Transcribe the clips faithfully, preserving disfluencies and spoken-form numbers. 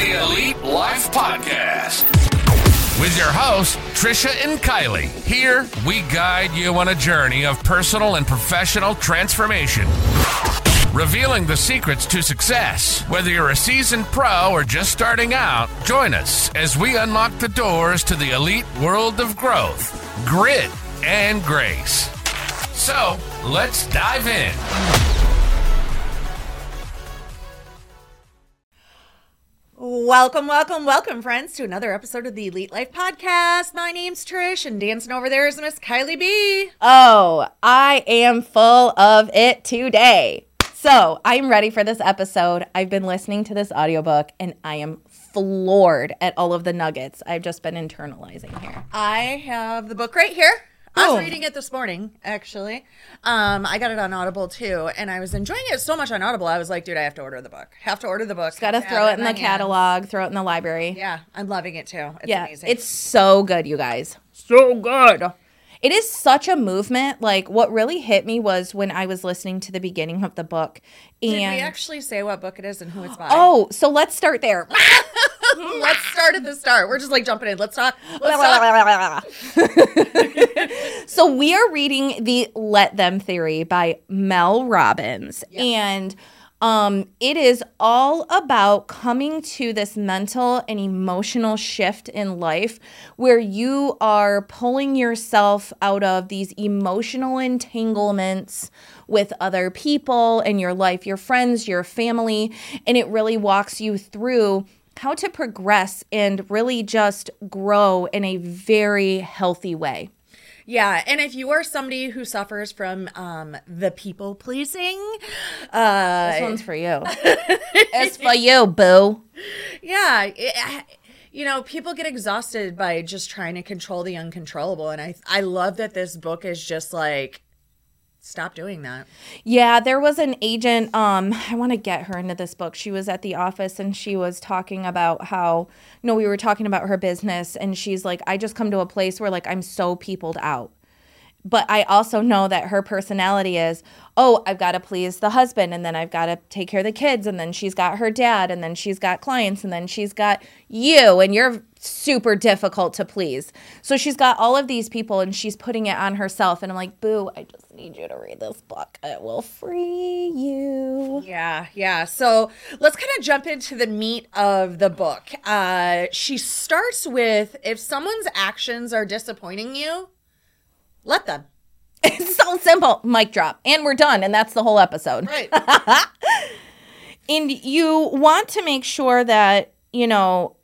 the Elite Life Podcast with your hosts, Trisha and Kylie. Here, we guide you on a journey of personal and professional transformation, revealing the secrets to success. Whether you're a seasoned pro or just starting out, join us as we unlock the doors to the elite world of growth, grit, and grace. So, let's dive in. Welcome, welcome, welcome, friends, to another episode of the Elite Life Podcast. My name's Trish, and dancing over there is Miss Kylie B. Oh, I am full of it today. So I'm ready for this episode. I've been listening to this audiobook, and I am floored at all of the nuggets I've just been internalizing here. I have the book right here. I was Boom. reading it this morning, actually. Um, I got it on Audible, too, and I was enjoying it so much on Audible, I was like, dude, I have to order the book. Have to order the book. Got to Have throw it in my the hands. catalog, throw it in the library. Yeah, I'm loving it, too. It's yeah, amazing. it's so good, you guys. So good. It is such a movement. Like, what really hit me was when I was listening to the beginning of the book. And Did we actually say what book it is and who it's by? Oh, so let's start there. Let's start at the start. We're just like jumping in. Let's talk. Let's talk. So we are reading the Let Them Theory by Mel Robbins. Yes. And um, it is all about coming to this mental and emotional shift in life where you are pulling yourself out of these emotional entanglements with other people in your life, your friends, your family. And it really walks you through how to progress and really just grow in a very healthy way. Yeah, and if you are somebody who suffers from um, the people pleasing, uh, This one's for you. It's for you, boo. yeah, it, you know, people get exhausted by just trying to control the uncontrollable, and I I love that this book is just like, stop doing that. Yeah, there was an agent, um, I want to get her into this book. She was at the office and she was talking about how, no, we were talking about her business and she's like, I just come to a place where like I'm so peopled out. But I also know that her personality is, oh, I've got to please the husband, and then I've got to take care of the kids, and then she's got her dad, and then she's got clients, and then she's got you, and you're super difficult to please. So she's got all of these people, and she's putting it on herself. And I'm like, boo, I just need you to read this book. It will free you. Yeah, yeah. So let's kind of jump into the meat of the book. Uh, she starts with, if someone's actions are disappointing you, let them. It's so simple. Mic drop. And we're done. And that's the whole episode. Right. And you want to make sure that, you know,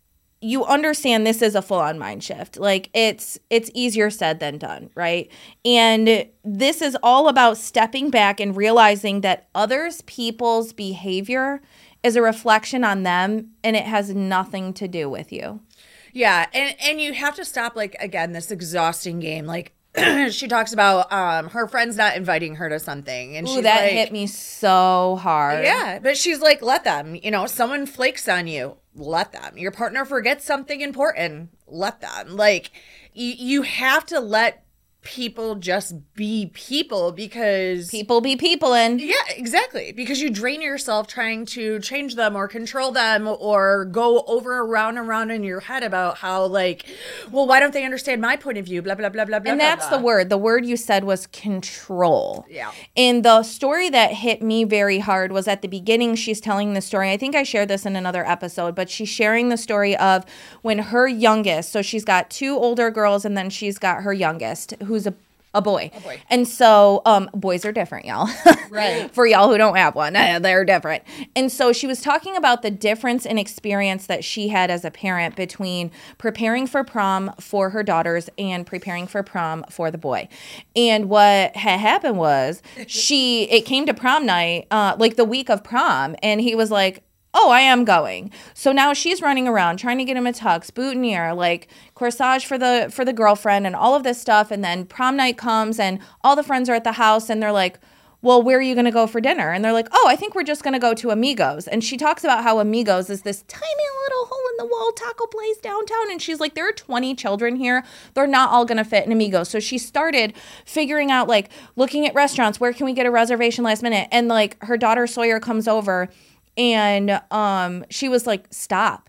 you understand this is a full-on mind shift. Like it's it's easier said than done, right? And this is all about stepping back and realizing that others people's behavior is a reflection on them and it has nothing to do with you. Yeah, and and you have to stop, like, again, this exhausting game. Like, she talks about um her friends not inviting her to something, and Ooh, she's that like, hit me so hard. yeah, but she's like, let them. You know, someone flakes on you, let them. Your partner forgets something important, let them. Like, you you have to let people just be people, because People be peoplein'. yeah, exactly, because you drain yourself trying to change them or control them or go over around and around in your head about how, like, well, why don't they understand my point of view, blah blah blah blah blah. And blah, that's blah. the word. The word you said was control. Yeah. And the story that hit me very hard was at the beginning. She's telling the story. I think I shared this in another episode, but she's sharing the story of when her youngest, so she's got two older girls and then she's got her youngest, who's a A boy. A boy. And so um, boys are different, y'all. Right. For y'all who don't have one, they're different. And so she was talking about the difference in experience that she had as a parent between preparing for prom for her daughters and preparing for prom for the boy. And what had happened was she, it came to prom night, uh, like the week of prom, and he was like, oh, I am going. So now she's running around trying to get him a tux, boutonniere, like corsage for the for the girlfriend and all of this stuff. And then prom night comes and all the friends are at the house and they're like, well, where are you going to go for dinner? And they're like, oh, I think we're just going to go to Amigos. And she talks about how Amigos is this tiny little hole-in-the-wall taco place downtown. And she's like, there are twenty children here. They're not all going to fit in Amigos. So she started figuring out, like, looking at restaurants. Where can we get a reservation last minute? And, like, her daughter Sawyer comes over And um, she was like, stop.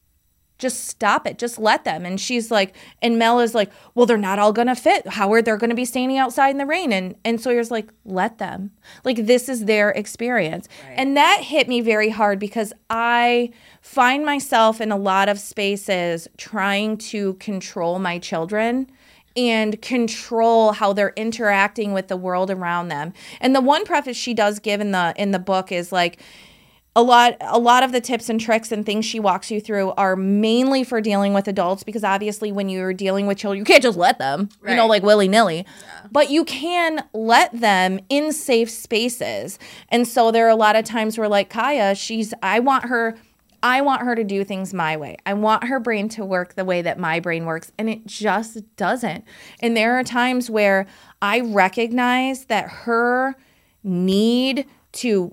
Just stop it. Just let them. And she's like, and Mel is like, well, they're not all going to fit. How are they going to be standing outside in the rain? And and Sawyer's like, let them. Like, this is their experience. Right. And that hit me very hard because I find myself in a lot of spaces trying to control my children and control how they're interacting with the world around them. And the one preface she does give in the in the book is like, A lot a lot of the tips and tricks and things she walks you through are mainly for dealing with adults because obviously when you're dealing with children, you can't just let them, right. you know, like willy-nilly. Yeah. But you can let them in safe spaces. And so there are a lot of times where like Kaya, she's I want her I want her to do things my way. I want her brain to work the way that my brain works, and it just doesn't. And there are times where I recognize that her need to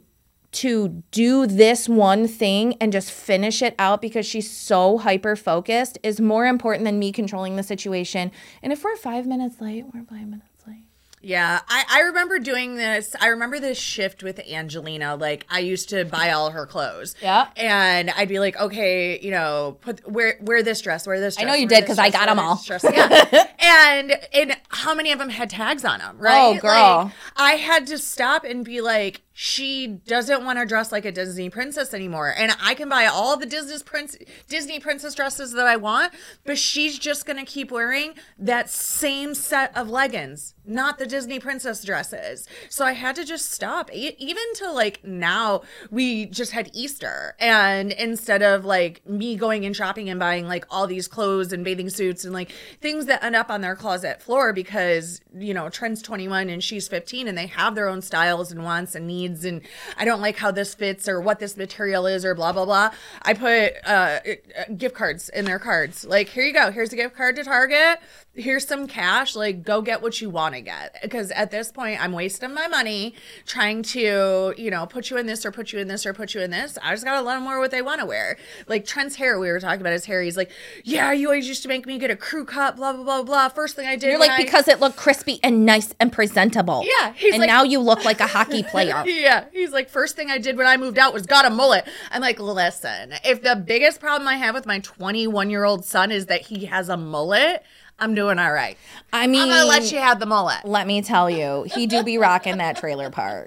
to do this one thing and just finish it out because she's so hyper-focused is more important than me controlling the situation. And if we're five minutes late, we're five minutes late. Yeah, I, I remember doing this. I remember this shift with Angelina. Like, I used to buy all her clothes. Yeah. And I'd be like, okay, you know, put wear wear this dress, wear this dress. I know you did because I got them all. Yeah. and and how many of them had tags on them, right? Oh, girl. Like, I had to stop and be like, she doesn't want to dress like a Disney princess anymore. And I can buy all the Disney, prince, Disney princess dresses that I want, but she's just going to keep wearing that same set of leggings, not the Disney princess dresses. So I had to just stop. E- even to like now, we just had Easter. And instead of like me going and shopping and buying like all these clothes and bathing suits and like things that end up on their closet floor because, you know, Trent's twenty-one and she's fifteen and they have their own styles and wants and needs. And I don't like how this fits or what this material is or blah, blah, blah. I put uh, gift cards in their cards. Like, here you go. Here's a gift card to Target. Here's some cash. Like, go get what you want to get. Because at this point, I'm wasting my money trying to, you know, put you in this or put you in this or put you in this. I just got to let them wear what they want to wear. Like, Trent's hair, we were talking about his hair. He's like, yeah, you always used to make me get a crew cut, blah, blah, blah, blah. First thing I did. You're like, I- because it looked crispy and nice and presentable. Yeah. He's and like, now you look like a hockey player. Yeah. He's like, first thing I did when I moved out was got a mullet. I'm like, listen, if the biggest problem I have with my twenty-one-year-old son is that he has a mullet, I'm doing all right. I mean, I'm going to let you have the mullet. Let me tell you, he do be rocking that trailer park.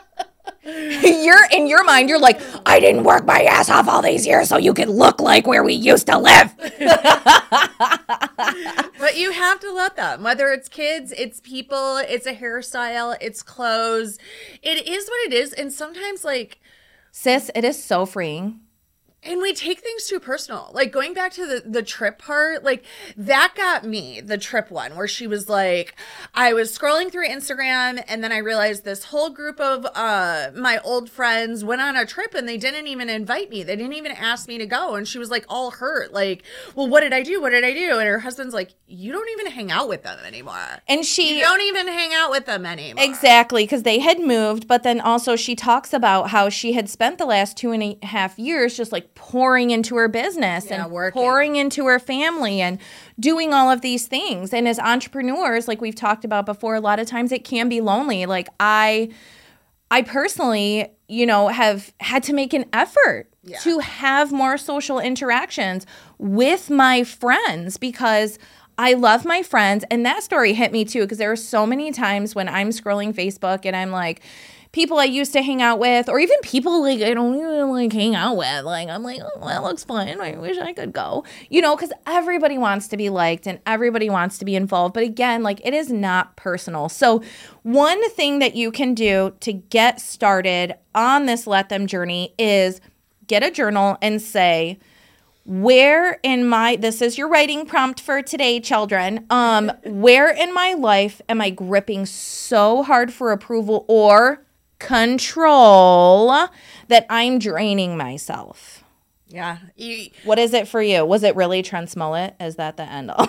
You're in your mind, you're like, I didn't work my ass off all these years so you could look like where we used to live. But you have to let them, whether it's kids, it's people, it's a hairstyle, it's clothes. It is what it is. And sometimes like, sis, it is so freeing. And we take things too personal. Like, going back to the, the trip part, like, that got me, the trip one, where she was like, I was scrolling through Instagram, and then I realized this whole group of uh, my old friends went on a trip, and they didn't even invite me. They didn't even ask me to go. And she was, like, all hurt. Like, well, what did I do? What did I do? And her husband's like, you don't even hang out with them anymore. And she... You don't even hang out with them anymore. Exactly, because they had moved, but then also she talks about how she had spent the last two and a half years just, like, pouring into her business yeah, and working. pouring into her family and doing all of these things. And as entrepreneurs, like we've talked about before, a lot of times it can be lonely. Like I, I personally, you know, have had to make an effort yeah. to have more social interactions with my friends because I love my friends. And that story hit me too, because there are so many times when I'm scrolling Facebook and I'm like, people I used to hang out with, or even people like I don't even like hang out with. Like I'm like, oh, that looks fun. I wish I could go. You know, because everybody wants to be liked and everybody wants to be involved. But again, like it is not personal. So one thing that you can do to get started on this Let Them journey is get a journal and say, where in my, this is your writing prompt for today, children, um, where in my life am I gripping so hard for approval or control that I'm draining myself? Yeah. You, what is it for you? Was it really Trent's mullet? Is that the end all?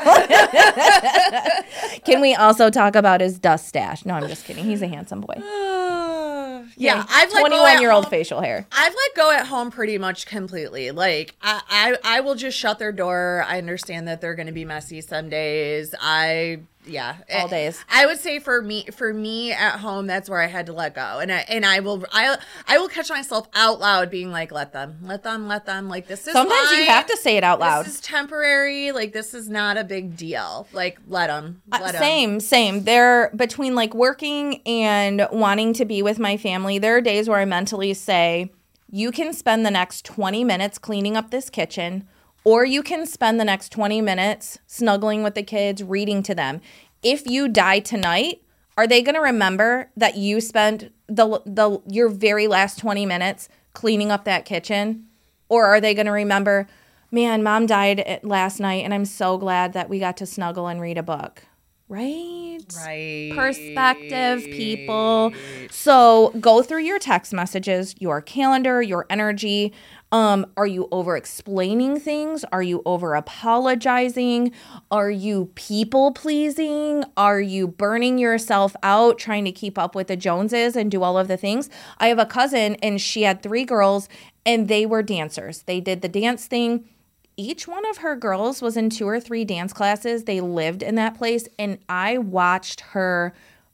Can we also talk about his dust stash? No, I'm just kidding. He's a handsome boy. Uh, yeah, I've let twenty-one-year-old facial hair. I've let go at home pretty much completely. Like I, I, I will just shut their door. I understand that they're going to be messy some days. I Yeah. All days. I would say for me, for me at home, that's where I had to let go. And I, and I will, I, I will catch myself out loud being like, let them, let them, let them. Like, this is Sometimes fine. you have to say it out loud. This is temporary. Like, this is not a big deal. Like, let them. Let Uh, 'em. same, same. There, between like working and wanting to be with my family, there are days where I mentally say, you can spend the next twenty minutes cleaning up this kitchen, or you can spend the next twenty minutes snuggling with the kids, reading to them. If you die tonight, are they going to remember that you spent the the your very last twenty minutes cleaning up that kitchen? Or are they going to remember, man, mom died last night and I'm so glad that we got to snuggle and read a book? Right? Right. Perspective, people. So go through your text messages, your calendar, your energy. Um, are you over explaining things? Are you over apologizing? Are you people pleasing? Are you burning yourself out trying to keep up with the Joneses and do all of the things? I have a cousin and she had three girls and they were dancers. They did the dance thing. Each one of her girls was in two or three dance classes. They lived in that place, and I watched her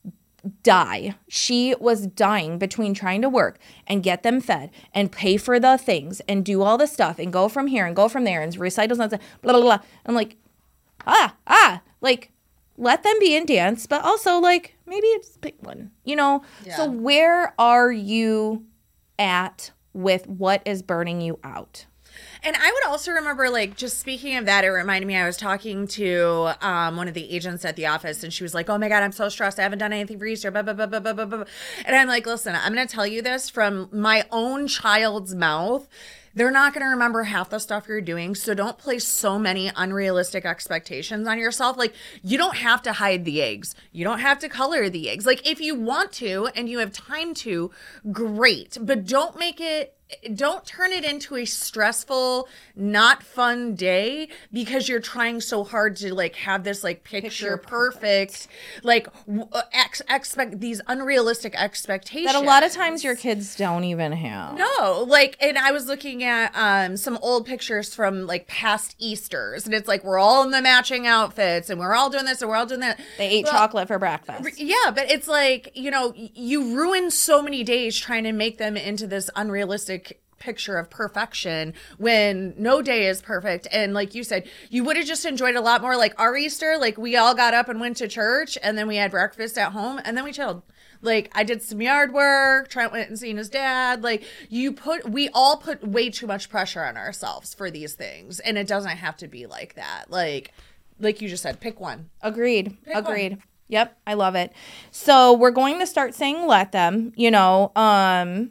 die. She was dying between trying to work and get them fed and pay for the things and do all the stuff and go from here and go from there and recitals and blah, blah, blah. I'm like, ah, ah, like, let them be in dance, but also, like, maybe it's pick one, you know? Yeah. So where are you at with what is burning you out? And I would also remember, like, just speaking of that, it reminded me, I was talking to um, one of the agents at the office, and she was like, oh my God, I'm so stressed. I haven't done anything for Easter, blah, blah, blah, blah, blah, blah, blah. And I'm like, listen, I'm going to tell you this from my own child's mouth. They're not going to remember half the stuff you're doing. So don't place so many unrealistic expectations on yourself. Like, you don't have to hide the eggs. You don't have to color the eggs. Like, if you want to and you have time to, great. But don't make it, don't turn it into a stressful, not fun day because you're trying so hard to, like, have this, like, picture, Picture perfect, perfect, like, w- ex- expect these unrealistic expectations. That a lot of times your kids don't even have. No, like, and I was looking at um some old pictures from, like, past Easters, and it's like we're all in the matching outfits, and we're all doing this, and we're all doing that. They ate Well, chocolate for breakfast. Yeah, but it's like, you know, y- you ruin so many days trying to make them into this unrealistic picture of perfection when no day is perfect. And like you said, you would have just enjoyed a lot more, like our Easter, like we all got up and went to church, and then we had breakfast at home, and then we chilled. Like, I did some yard work, Trent went and seen his dad. Like, you put, we all put way too much pressure on ourselves for these things, and it doesn't have to be like that. Like, like you just said, pick one. Agreed. Pick Agreed. one. Yep. I love it. So we're going to start saying let them, you know, um,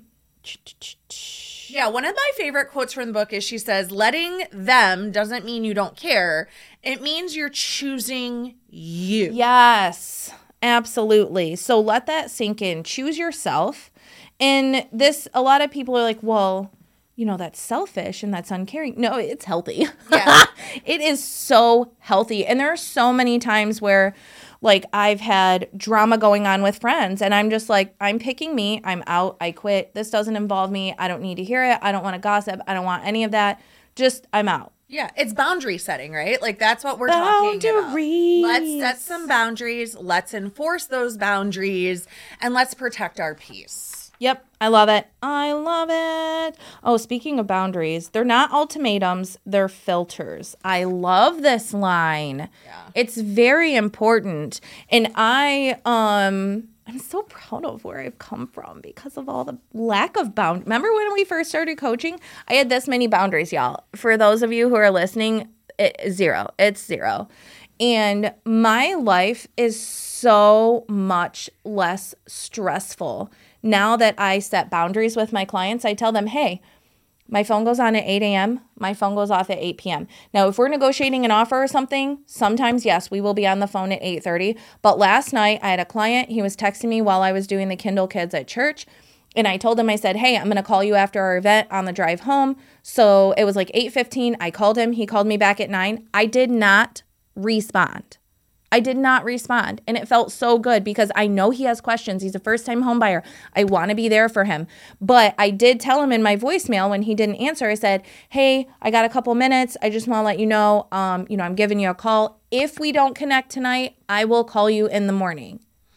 Yeah, one of my favorite quotes from the book is she says, letting them doesn't mean you don't care. It means you're choosing you. yes, absolutely. So let that sink in. Choose yourself. And this, a lot of people are like, well, you know, that's selfish and that's uncaring. No, it's healthy. Yeah. It is so healthy. And there are so many times where, like, I've had drama going on with friends, and I'm just like, I'm picking me. I'm out. I quit. This doesn't involve me. I don't need to hear it. I don't want to gossip. I don't want any of that. Just, I'm out. Yeah, it's boundary setting, right? Like, that's what we're talking about. Boundaries. Let's set some boundaries. Let's enforce those boundaries, and let's protect our peace. Yep, I love it. I love it. Oh, speaking of boundaries, they're not ultimatums, they're filters. I love this line. Yeah. It's very important. And I um I'm so proud of where I've come from because of all the lack of bound. Remember when we first started coaching? I had this many boundaries, y'all. For those of you who are listening, it, zero. It's zero. And my life is so much less stressful now that I set boundaries with my clients. I tell them, hey, my phone goes on at eight a.m. My phone goes off at eight p.m. Now, if we're negotiating an offer or something, sometimes, yes, we will be on the phone at eight thirty. But last night, I had a client. He was texting me while I was doing the Kindle Kids at church. And I told him, I said, hey, I'm going to call you after our event on the drive home. So it was like eight fifteen. I called him. He called me back at nine. I did not respond. I did not respond. And it felt so good because I know he has questions. He's a first-time home buyer. I want to be there for him. But I did tell him in my voicemail when he didn't answer, I said, hey, I got a couple minutes. I just want to let you know, um, you know, I'm giving you a call. If we don't connect tonight, I will call you in the morning.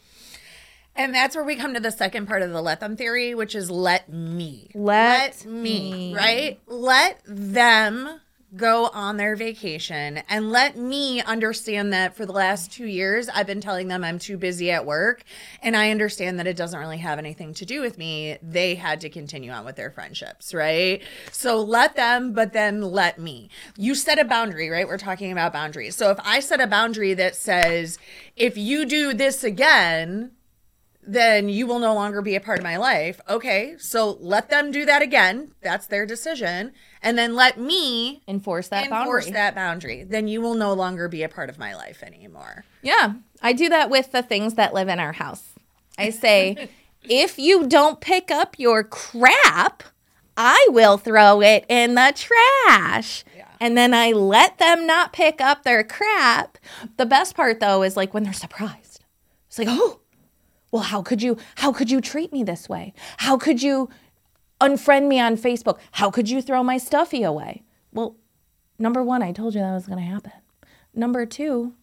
And that's where we come to the second part of the let them theory, which is let me. Let, let me, me, right? Let them go on their vacation and let me understand that for the last two years, I've been telling them I'm too busy at work. And I understand that it doesn't really have anything to do with me. They had to continue on with their friendships, right? So let them, but then let me. You set a boundary, right? We're talking about boundaries. So if I set a boundary that says, if you do this again, then you will no longer be a part of my life. Okay, so let them do that again. That's their decision. And then let me enforce that enforce boundary. that boundary. Then you will no longer be a part of my life anymore. Yeah, I do that with the things that live in our house. I say, if you don't pick up your crap, I will throw it in the trash. Yeah. And then I let them not pick up their crap. The best part, though, is like when they're surprised. It's like, oh, well, how could you, how could you treat me this way? How could you unfriend me on Facebook? How could you throw my stuffy away? Well, number one, I told you that was going to happen. Number two,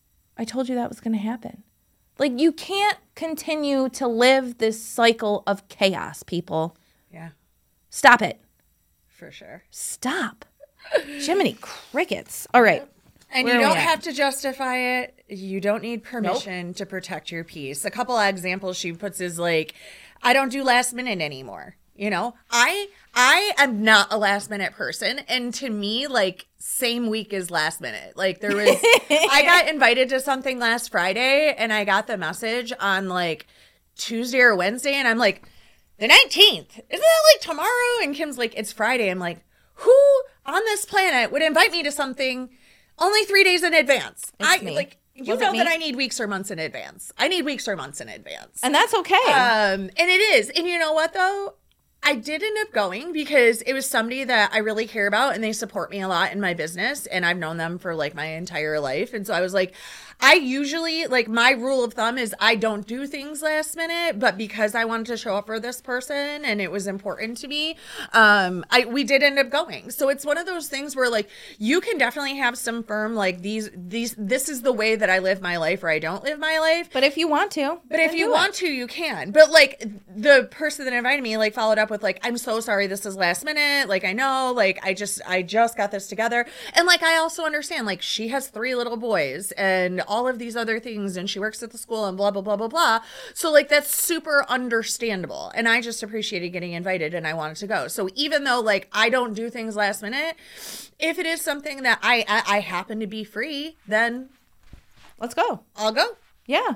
I told you that was going to happen. Like, you can't continue to live this cycle of chaos, people. Yeah. Stop it. For sure. Stop. Jiminy crickets. All right. And Where you don't at? have to justify it. You don't need permission nope. to protect your peace. A couple of examples she puts is like, I don't do last minute anymore. You know, I I am not a last minute person. And to me, like, same week is last minute. Like, there was, I got invited to something last Friday and I got the message on like Tuesday or Wednesday. And I'm like, the nineteenth, isn't that like tomorrow? And Kim's like, it's Friday. I'm like, who on this planet would invite me to something only three days in advance? It's I me. like you Was it know me? that I need weeks or months in advance. I need weeks or months in advance. And that's okay. Um, and it is. And you know what though? I did end up going because it was somebody that I really care about and they support me a lot in my business. And I've known them for like my entire life. And so I was like, I usually, like, my rule of thumb is I don't do things last minute, but because I wanted to show up for this person and it was important to me, um, I we did end up going. So it's one of those things where like you can definitely have some firm like these these this is the way that I live my life or I don't live my life. But if you want to, But if you want to, you can. But like the person that invited me like followed up with like, I'm so sorry this is last minute. Like I know, like I just I just got this together. And like I also understand like she has three little boys and all of these other things and she works at the school and blah blah blah blah blah. So like that's super understandable. And I just appreciated getting invited and I wanted to go. So even though like I don't do things last minute, if it is something that I I, I happen to be free, then let's go. I'll go. Yeah.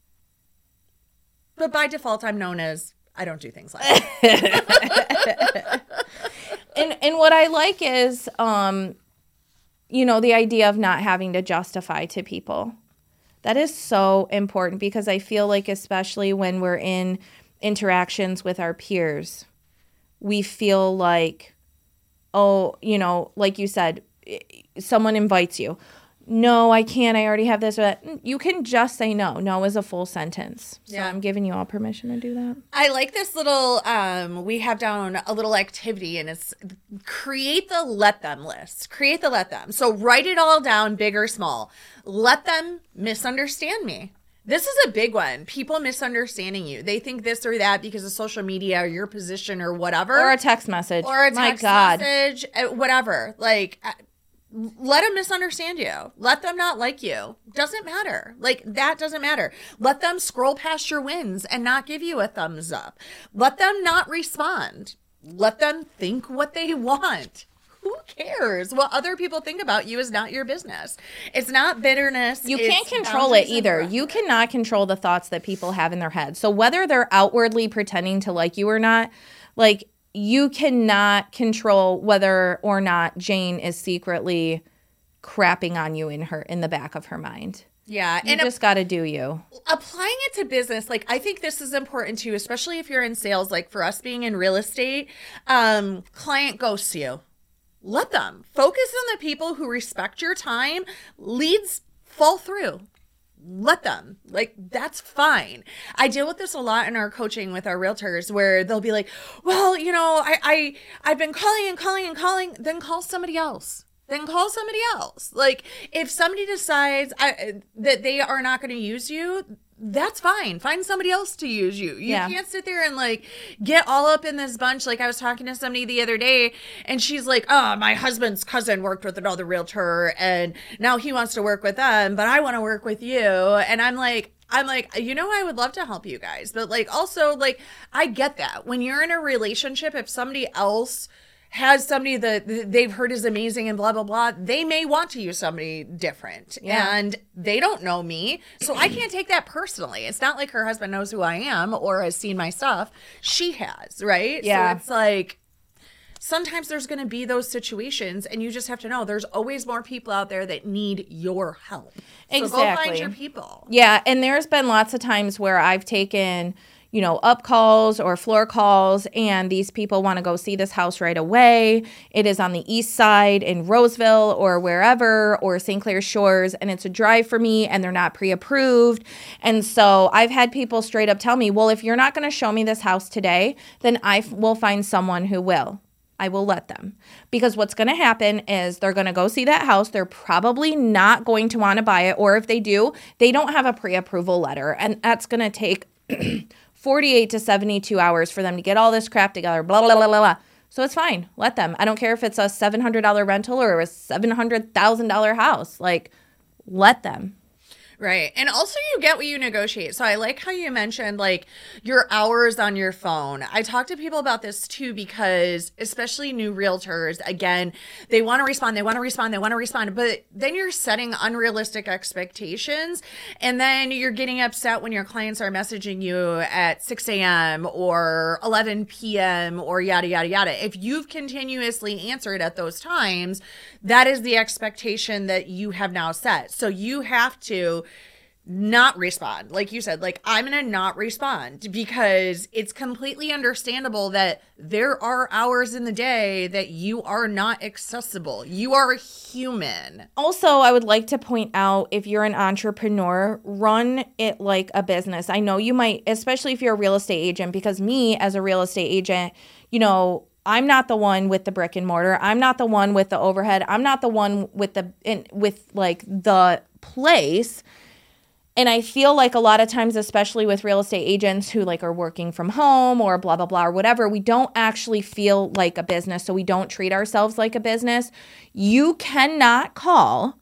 But by default I'm known as I don't do things like that. and and what I like is um you know, the idea of not having to justify to people. That is so important because I feel like especially when we're in interactions with our peers, we feel like, oh, you know, like you said, someone invites you. No, I can't. I already have this. But you can just say no. No is a full sentence. So Yeah. I'm giving you all permission to do that. I like this little, um, we have down a little activity and it's create the let them list. Create the let them. So write it all down, big or small. Let them misunderstand me. This is a big one. People misunderstanding you. They think this or that because of social media or your position or whatever. Or a text message. Or a My text God. message, uh, whatever. Like, uh, let them misunderstand you. Let them not like you. Doesn't matter. Like, that doesn't matter. Let them scroll past your wins and not give you a thumbs up. Let them not respond. Let them think what they want. Who cares? What other people think about you is not your business. It's not bitterness. You It's can't control it boundaries and either. boundaries. You cannot control the thoughts that people have in their head. So whether they're outwardly pretending to like you or not, like, you cannot control whether or not Jane is secretly crapping on you in her in the back of her mind. Yeah. You And just got to do you. applying it to business, like I think this is important too, especially if you're in sales. Like for us being in real estate, um, client ghosts you. Let them focus on the people who respect your time. Leads fall through. let them. Like, that's fine. I deal with this a lot in our coaching with our realtors where they'll be like, well, you know, I, I, I've been calling and calling and calling. Then call somebody else. Then call somebody else. Like, if somebody decides I, that they are not going to use you, that's fine. Find somebody else to use you. You Yeah. can't sit there and like get all up in this bunch. Like I was talking to somebody the other day and she's like, oh, my husband's cousin worked with another realtor and now he wants to work with them, but I want to work with you. And I'm like, I'm like, you know, I would love to help you guys. But like, also like, I get that when you're in a relationship, if somebody else has somebody that they've heard is amazing and blah, blah, blah, they may want to use somebody different. Yeah. And they don't know me. So I can't take that personally. It's not like her husband knows who I am or has seen my stuff. She has, right? Yeah. So it's like, sometimes there's going to be those situations and you just have to know there's always more people out there that need your help. So go find Exactly. your people. Yeah, and there's been lots of times where I've taken, you know, up calls or floor calls, and these people want to go see this house right away. It is on the east side in Roseville or wherever, or Saint Clair Shores, and it's a drive for me, and they're not pre-approved. And so I've had people straight up tell me, well, if you're not going to show me this house today, then I f- will find someone who will. I will let them. Because what's going to happen is they're going to go see that house. They're probably not going to want to buy it. Or if they do, they don't have a pre-approval letter. And that's going to take forty-eight to seventy-two hours for them to get all this crap together. Blah, blah, blah, blah, blah. So it's fine. Let them. I don't care if it's a seven hundred dollars rental or a seven hundred thousand dollars house. Like, let them. Right. And also you get what you negotiate. So I like how you mentioned like your hours on your phone. I talk to people about this too, because especially new realtors, again, they want to respond, they want to respond, they want to respond, but then you're setting unrealistic expectations and then you're getting upset when your clients are messaging you at six a.m. or eleven p.m. or yada, yada, yada. If you've continuously answered at those times, that is the expectation that you have now set. So you have to not respond. Like you said, like I'm going to not respond because it's completely understandable that there are hours in the day that you are not accessible. You are a human. Also, I would like to point out, if you're an entrepreneur, run it like a business. I know you might, especially if you're a real estate agent, because me as a real estate agent, you know, I'm not the one with the brick and mortar. I'm not the one with the overhead. I'm not the one with the in, with like the place. And I feel like a lot of times, especially with real estate agents who like are working from home or blah, blah, blah, or whatever, we don't actually feel like a business. So we don't treat ourselves like a business. You cannot call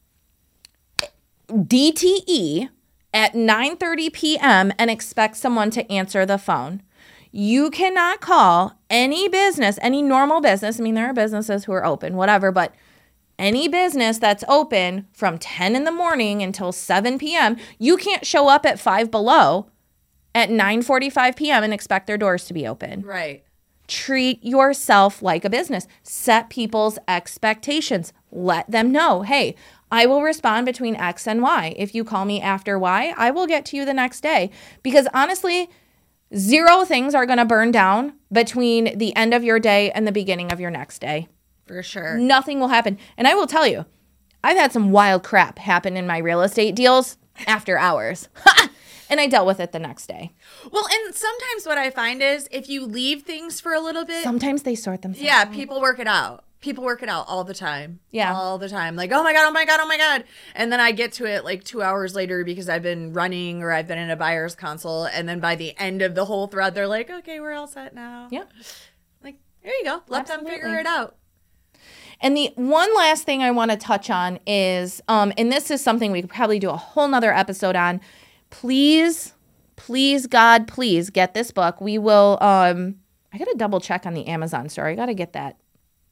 D T E at nine thirty p.m. and expect someone to answer the phone. You cannot call any business, any normal business. I mean, there are businesses who are open, whatever, but any business that's open from ten in the morning until seven p.m., you can't show up at Five Below at nine forty-five p.m. and expect their doors to be open. Right. Treat yourself like a business. Set people's expectations. Let them know, hey, I will respond between X and Y. If you call me after Y, I will get to you the next day. Because honestly, zero things are going to burn down between the end of your day and the beginning of your next day. For sure. Nothing will happen. And I will tell you, I've had some wild crap happen in my real estate deals after hours. And I dealt with it the next day. Well, and sometimes what I find is if you leave things for a little bit. Sometimes they sort themselves Yeah, out. people work it out. People work it out all the time. Yeah. All the time. Like, oh my God, oh my God, oh my God. And then I get to it like two hours later because I've been running or I've been in a buyer's consult. And then by the end of the whole thread, they're like, okay, we're all set now. Yeah. Like, there you go. Let Absolutely. them figure it out. And the one last thing I want to touch on is, um, and this is something we could probably do a whole nother episode on. Please, please, God, please get this book. We will, um, I got to double check on the Amazon store. I got to get that.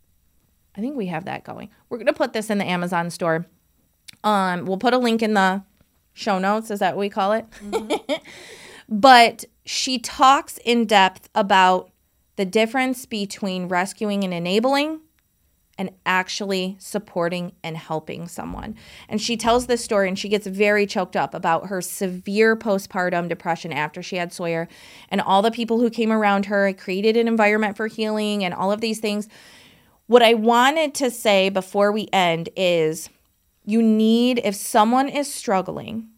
I think we have that going. We're going to put this in the Amazon store. Um, we'll put a link in the show notes. Is that what we call it? Mm-hmm. But she talks in depth about the difference between rescuing and enabling and actually supporting and helping someone. And she tells this story and she gets very choked up about her severe postpartum depression after she had Sawyer and all the people who came around her, created an environment for healing and all of these things. What I wanted to say before we end is you need, if someone is struggling,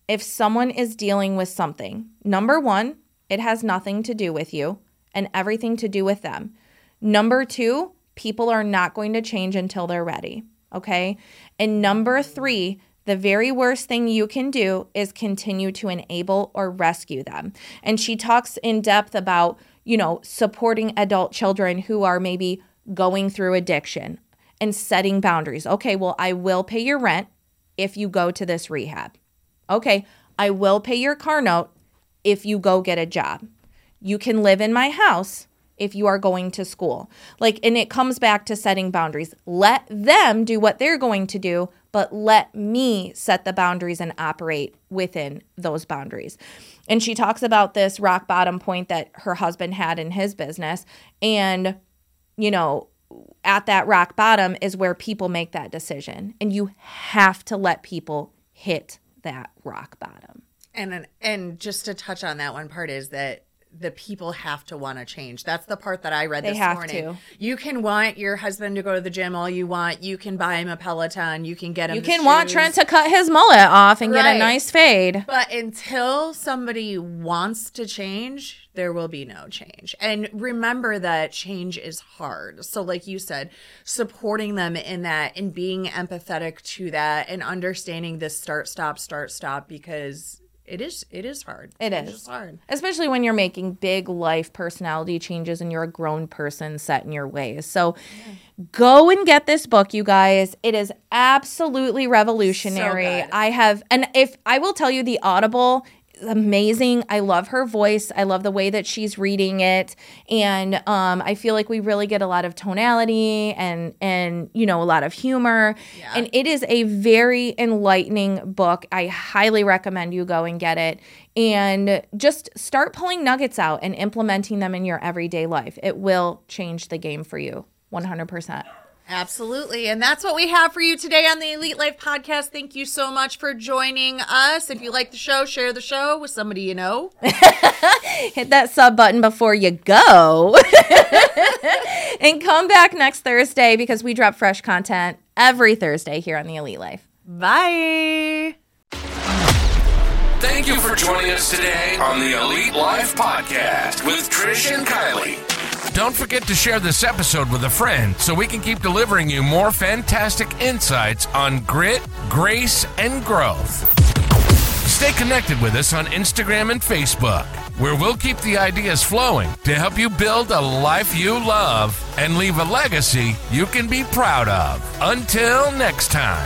if someone is dealing with something, number one, it has nothing to do with you and everything to do with them. Number two, people are not going to change until they're ready, okay? And number three, the very worst thing you can do is continue to enable or rescue them. And she talks in depth about, you know, supporting adult children who are maybe going through addiction and setting boundaries. Okay, well, I will pay your rent if you go to this rehab. Okay, I will pay your car note if you go get a job. You can live in my house if you are going to school. Like, and it comes back to setting boundaries. Let them do what they're going to do, but let me set the boundaries and operate within those boundaries. And she talks about this rock bottom point that her husband had in his business. And, you know, at that rock bottom is where people make that decision. And you have to let people hit that rock bottom. And and just to touch on that one part is that the people have to want to change. That's the part that I read They this have morning. to. You can want your husband to go to the gym all you want. You can buy him a Peloton. You can get him You the can want shoes. Trent to cut his mullet off and get Right. a nice fade. But until somebody wants to change, there will be no change. And remember that change is hard. So like you said, supporting them in that and being empathetic to that and understanding this start, stop, start, stop, because it is it is hard. It It's is. just hard. Especially when you're making big life personality changes and you're a grown person set in your ways. So go and get this book, you guys. It is absolutely revolutionary. So good. I have, and if I will tell you, the Audible is amazing. I love her voice. I love the way that she's reading it. And um, I feel like we really get a lot of tonality and, and you know, a lot of humor. Yeah. And it is a very enlightening book. I highly recommend you go and get it. And just start pulling nuggets out and implementing them in your everyday life. It will change the game for you, one hundred percent. Absolutely. And that's what we have for you today on the Elite Life Podcast. Thank you so much for joining us. If you like the show, share the show with somebody you know. Hit that sub button before you go. And come back next Thursday because we drop fresh content every Thursday here on the Elite Life. Bye. Thank you for joining us today on the Elite Life Podcast with Trish and Kylie. Don't forget to share this episode with a friend so we can keep delivering you more fantastic insights on grit, grace, and growth. Stay connected with us on Instagram and Facebook, where we'll keep the ideas flowing to help you build a life you love and leave a legacy you can be proud of. Until next time.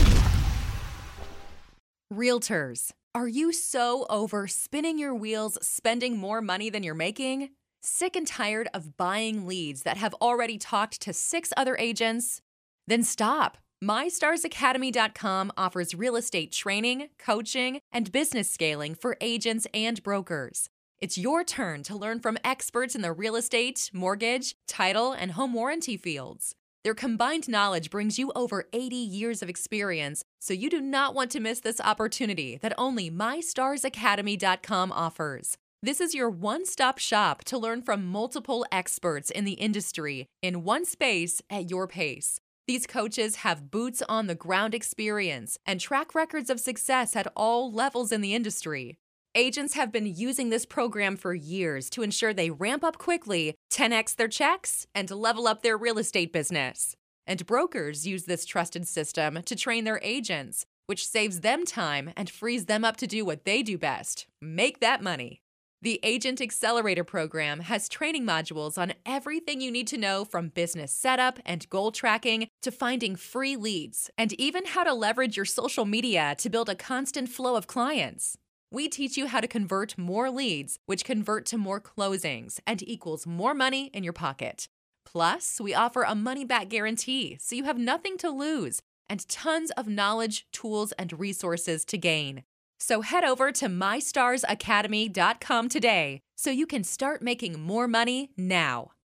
Realtors, are you so over spinning your wheels, spending more money than you're making? Sick and tired of buying leads that have already talked to six other agents? Then stop. my stars academy dot com offers real estate training, coaching, and business scaling for agents and brokers. It's your turn to learn from experts in the real estate, mortgage, title, and home warranty fields. Their combined knowledge brings you over eighty years of experience, so you do not want to miss this opportunity that only my stars academy dot com offers. This is your one-stop shop to learn from multiple experts in the industry in one space at your pace. These coaches have boots-on-the-ground experience and track records of success at all levels in the industry. Agents have been using this program for years to ensure they ramp up quickly, ten x their checks, and level up their real estate business. And brokers use this trusted system to train their agents, which saves them time and frees them up to do what they do best: make that money. The Agent Accelerator program has training modules on everything you need to know, from business setup and goal tracking to finding free leads, and even how to leverage your social media to build a constant flow of clients. We teach you how to convert more leads, which convert to more closings and equals more money in your pocket. Plus, we offer a money-back guarantee, so you have nothing to lose and tons of knowledge, tools, and resources to gain. So head over to my stars academy dot com today so you can start making more money now.